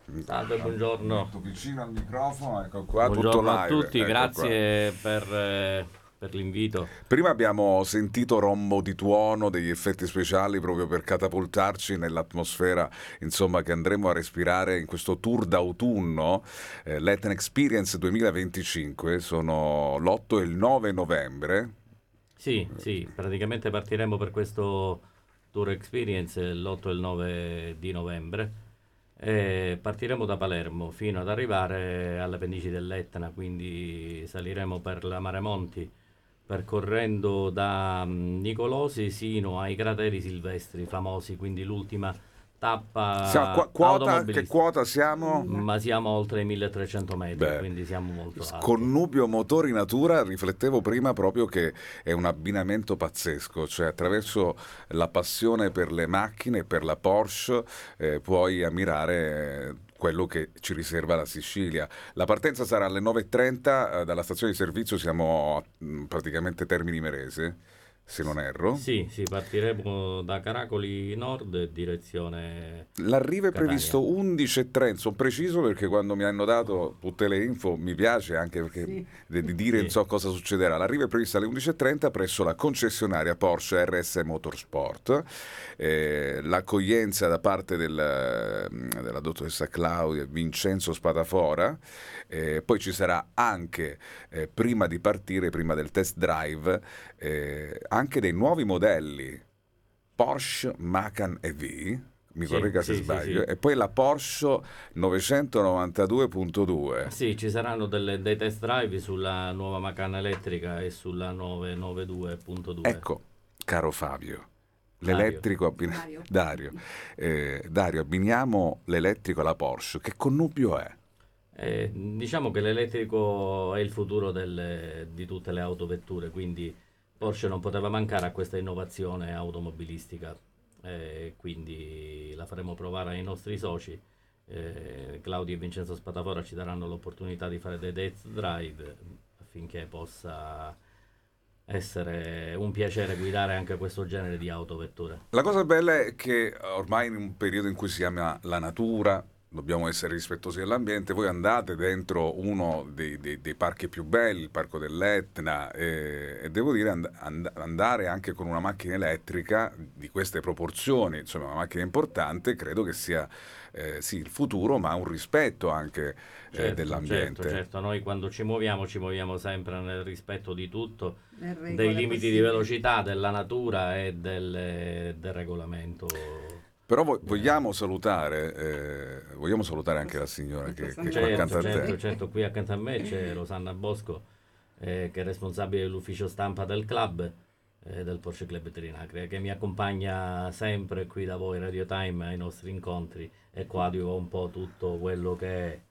Salve, buongiorno. Molto vicino al microfono, ecco qua, Buongiorno tutto a live. tutti, ecco grazie per l'invito. Prima abbiamo sentito rombo di tuono, degli effetti speciali proprio per catapultarci nell'atmosfera, insomma, che andremo a respirare in questo tour d'autunno, l'Etna Experience 2025, sono l'8 e il 9 novembre. Sì, praticamente partiremo per questo Tour Experience l'8 e il 9 di novembre e partiremo da Palermo fino ad arrivare alle pendici dell'Etna, quindi saliremo per la Maremonti percorrendo da Nicolosi sino ai crateri silvestri famosi, quindi l'ultima Siamo tappa che automobilistica. quota siamo? Ma siamo oltre i 1300 metri, Beh, quindi siamo molto alti. connubio motori natura, riflettevo prima proprio che è un abbinamento pazzesco, cioè attraverso la passione per le macchine, e per la Porsche, puoi ammirare quello che ci riserva la Sicilia. La partenza sarà alle 9:30, dalla stazione di servizio siamo praticamente Termini Imerese, se non erro. Sì, partiremo da Caracoli Nord direzione L'arrivo è Catania. previsto 11:30, sono preciso perché quando mi hanno dato tutte le info mi piace anche perché di dire non Sì, so cosa succederà. L'arrivo è previsto alle 11:30 presso la concessionaria Porsche RS Motorsport. L'accoglienza da parte della dottoressa Claudia e Vincenzo Spadafora. Poi ci sarà anche, prima di partire, prima del test drive, anche dei nuovi modelli Porsche Macan EV, mi corregga se sbaglio, sì. e poi la Porsche 992.2. Sì, ci saranno dei test drive sulla nuova Macan elettrica e sulla 992.2. Ecco, caro Fabio, Dario. l'elettrico Dario, Dario, abbiniamo l'elettrico alla Porsche, che connubio è? Diciamo che l'elettrico è il futuro di tutte le autovetture, quindi Porsche non poteva mancare a questa innovazione automobilistica, quindi la faremo provare ai nostri soci. Claudio e Vincenzo Spatafora ci daranno l'opportunità di fare dei test drive affinché possa essere un piacere guidare anche questo genere di autovetture. La cosa bella è che ormai in un periodo in cui si ama la natura, dobbiamo essere rispettosi dell'ambiente, voi andate dentro uno dei parchi più belli, il parco dell'Etna, e devo dire andare anche con una macchina elettrica di queste proporzioni, insomma una macchina importante, credo che sia sì il futuro, ma un rispetto anche dell'ambiente. Certo, noi quando ci muoviamo sempre nel rispetto di tutto, Le dei regole limiti di possibili. velocità, della natura e del regolamento. Però eh, vogliamo salutare anche la signora che è qua accanto a te. Certo, qui accanto a me c'è Rosanna Bosco, che è responsabile dell'ufficio stampa del club, del Porsche Club Trinacria, che mi accompagna sempre qui da voi, Radio Time, ai nostri incontri e coadiuva un po' tutto quello che è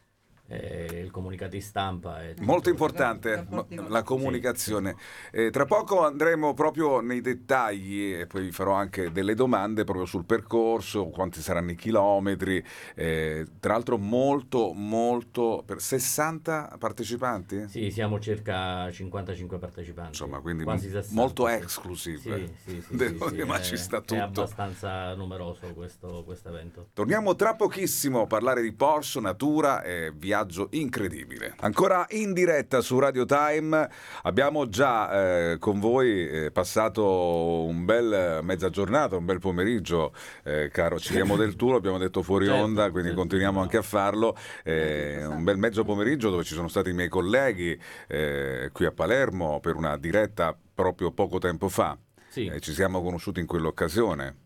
il comunicato di stampa e Molto tutto. importante Rapporti con la Sì. comunicazione. Tra poco andremo proprio nei dettagli e poi vi farò anche delle domande proprio sul percorso, quanti saranno i chilometri. Tra l'altro molto per 60 partecipanti? Sì, siamo circa 55 partecipanti, Insomma, quindi quasi 60, molto sì. exclusive. Sì, Ma ci sta è tutto. abbastanza numeroso questo evento. Torniamo tra pochissimo a parlare di Porsche, natura e viaggio incredibile. Ancora in diretta su Radio Time, abbiamo già con voi passato un bel mezza giornata, un bel pomeriggio, caro Ciriamo del Tour, abbiamo detto fuori onda, quindi Come continuiamo no. anche a farlo. Un bel mezzo pomeriggio dove ci sono stati i miei colleghi qui a Palermo per una diretta proprio poco tempo fa. Sì, Ci siamo conosciuti in quell'occasione.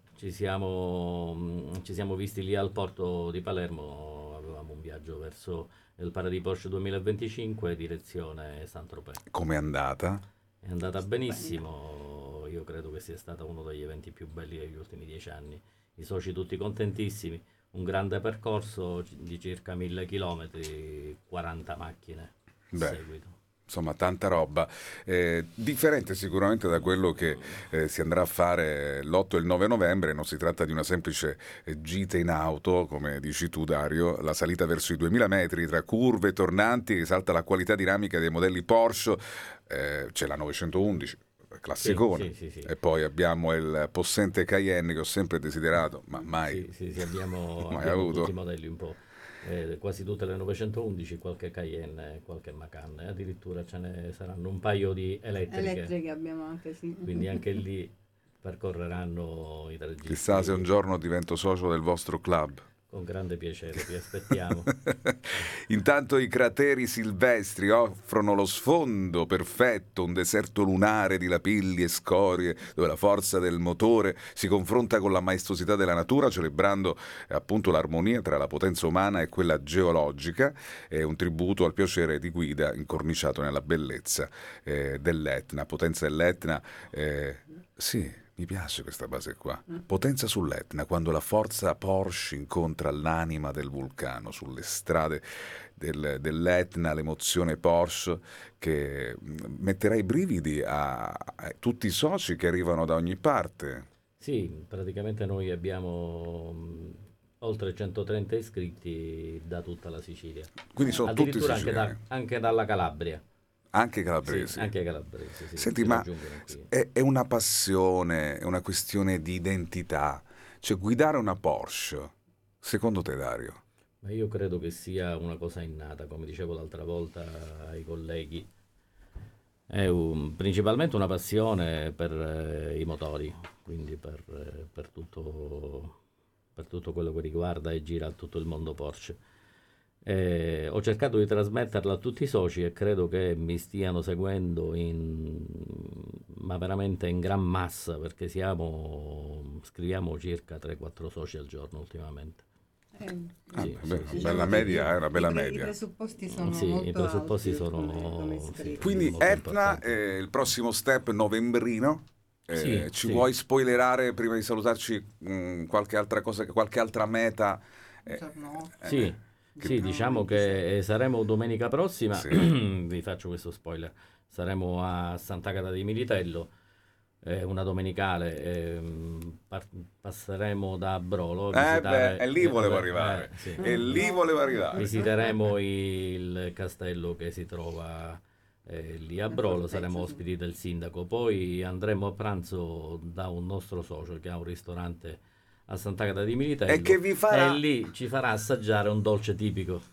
ci siamo visti lì al porto di Palermo, avevamo un viaggio verso il Paradis Porsche 2025 direzione Saint-Tropez. Com'è andata? È andata Stupendo. benissimo, io credo che sia stato uno degli eventi più belli degli ultimi 10 anni. I soci tutti contentissimi, un grande percorso di circa 1000 km, 40 macchine a Beh, seguito. insomma, tanta roba. Differente sicuramente da quello che si andrà a fare l'8 e il 9 novembre. Non si tratta di una semplice gita in auto, come dici tu, Dario. La salita verso i 2000 metri tra curve e tornanti risalta la qualità dinamica dei modelli Porsche. C'è la 911. Classicone, Sì. e poi abbiamo il possente Cayenne che ho sempre desiderato, ma mai, Abbiamo mai tutti avuto. i modelli un po'. quasi tutte le 911, qualche Cayenne, qualche Macan, e addirittura ce ne saranno un paio di Elettriche abbiamo anche, sì. quindi anche lì percorreranno i Chissà se un registri giorno divento socio del vostro club. con grande piacere, vi aspettiamo. Intanto i crateri silvestri offrono lo sfondo perfetto, un deserto lunare di lapilli e scorie, dove la forza del motore si confronta con la maestosità della natura, celebrando appunto l'armonia tra la potenza umana e quella geologica. È un tributo al piacere di guida incorniciato nella bellezza dell'Etna, potenza dell'Etna. Sì. Mi piace questa base qua. Potenza sull'Etna, quando la forza Porsche incontra l'anima del vulcano sulle strade dell'Etna, l'emozione Porsche che metterà i brividi a tutti i soci che arrivano da ogni parte. Sì, praticamente noi abbiamo oltre 130 iscritti da tutta la Sicilia. Quindi sono tutti Addirittura siciliani. anche dalla Calabria. Anche calabresi. Sì, anche calabresi, sì, Senti, si ma raggiungono qui. è una passione, è una questione di identità. Cioè, guidare una Porsche, secondo te, Dario? Ma io credo che sia una cosa innata, come dicevo l'altra volta ai colleghi. È principalmente una passione per i motori, quindi per tutto quello che riguarda e gira tutto il mondo Porsche. Ho cercato di trasmetterla a tutti i soci e credo che mi stiano seguendo ma veramente in gran massa, perché scriviamo circa 3-4 soci al giorno ultimamente. Sì, bella media, è una bella I media. presupposti sono Sì, molto i presupposti alti sono come iscritti. Quindi molto Etna, importanti. il prossimo step novembrino. Sì, Ci sì. vuoi spoilerare prima di salutarci qualche altra cosa, qualche altra meta? No. Sì, sì, diciamo che saremo domenica prossima, Sì. vi faccio questo spoiler, saremo a Sant'Agata di Militello, una domenicale, passeremo da Brolo a visitare... E lì volevo arrivare. sì. E lì volevo arrivare. Visiteremo il castello che si trova lì a Brolo, fortezza, saremo sì. ospiti del sindaco, poi andremo a pranzo da un nostro socio che ha un ristorante a Sant'Agata di Militello E che vi farà? e lì ci farà assaggiare un dolce tipico.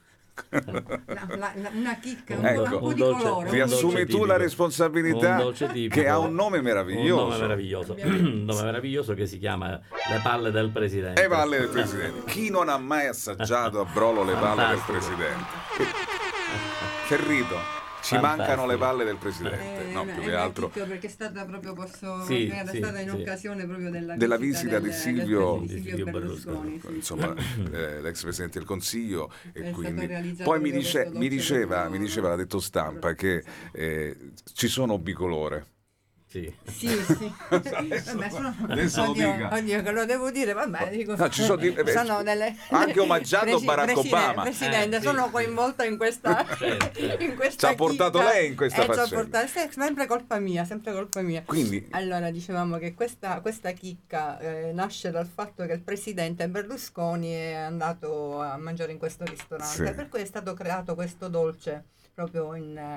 Una chicca, Ecco, un po' di dolce- colore. Ti un assumi dolce tu la tipico. responsabilità Un dolce tipico. che ha un nome meraviglioso. Un nome meraviglioso. Un nome meraviglioso che si chiama Le palle del presidente. Le palle del presidente. Chi non ha mai assaggiato a Brolo le palle del Fantastico. presidente? Che rito. Ci Fantastico. mancano le palle del presidente. No, più che altro. Perché è stata proprio, Sì, era sì, stata in sì. occasione proprio Della visita di Silvio- di Silvio Berlusconi. Sì. Insomma, l'ex presidente del Consiglio, e È quindi stato realizzato poi proprio questo dolce mi diceva, del- l'ha detto stampa, che ci sono bicolore. Sì. Sì, sì. Vabbè, adesso lo dica. oddio, che lo devo dire, vabbè, dico, No, ci sono sono delle... anche omaggiato Barack Obama. Presidente, Sì, sono sì. coinvolta in questa, Certo. in questa Ci ha portato chicca. lei in questa ci ha faccenda. portato- sempre colpa mia, sempre colpa mia. Quindi Allora, dicevamo che questa chicca nasce dal fatto che il presidente Berlusconi è andato a mangiare in questo ristorante, Sì. per cui è stato creato questo dolce proprio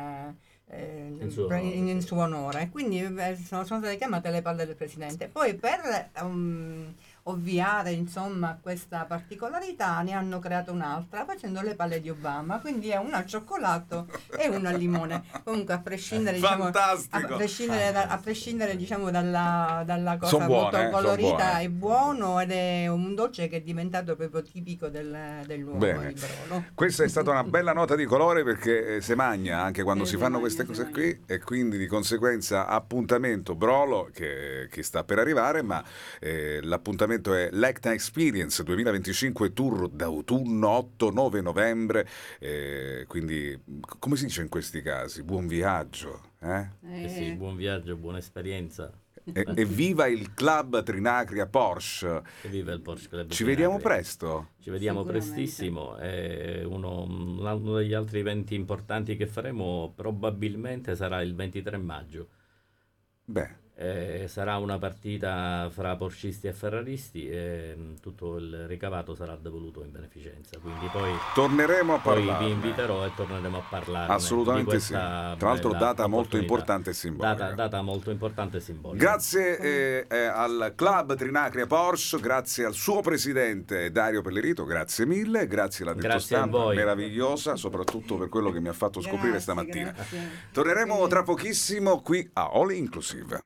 in suo onore. Quindi sono state chiamate le palle del presidente. Poi per ovviare insomma questa particolarità ne hanno creato un'altra facendo le palle di Obama, quindi è una al cioccolato e una al limone. Comunque a prescindere diciamo, fantastico. a prescindere diciamo dalla cosa Son buone, molto son colorita, buone. è buono ed è un dolce che è diventato proprio tipico dell'uomo Bene. di Brolo. Questa è stata una bella nota di colore, perché se magna anche quando si Si fanno magna, queste si cose magna. qui, e quindi di conseguenza appuntamento Brolo che sta per arrivare, ma l'appuntamento è l'Etna Experience 2025 Tour d'autunno 8-9 novembre, quindi come si dice in questi casi? Buon viaggio, eh? Sì, buon viaggio, buona esperienza. E viva il club Trinacria Porsche. E viva il Porsche Club Ci vediamo Trinacria. presto. Ci vediamo Sicuramente. prestissimo. Uno degli altri eventi importanti che faremo probabilmente sarà il 23 maggio. Beh, Sarà una partita fra porcisti e ferraristi e tutto il ricavato sarà devoluto in beneficenza. Quindi torneremo a poi parlarne. vi inviterò e torneremo a parlarne. Assolutamente sì. Tra l'altro data molto importante e simbolica. Data molto importante e simbolica. Grazie al Club Trinacria Porsche, grazie al suo presidente Dario Pellerito, grazie mille, grazie alla detto stampa meravigliosa, soprattutto per quello che mi ha fatto scoprire stamattina. Grazie. Torneremo tra pochissimo qui a All Inclusive.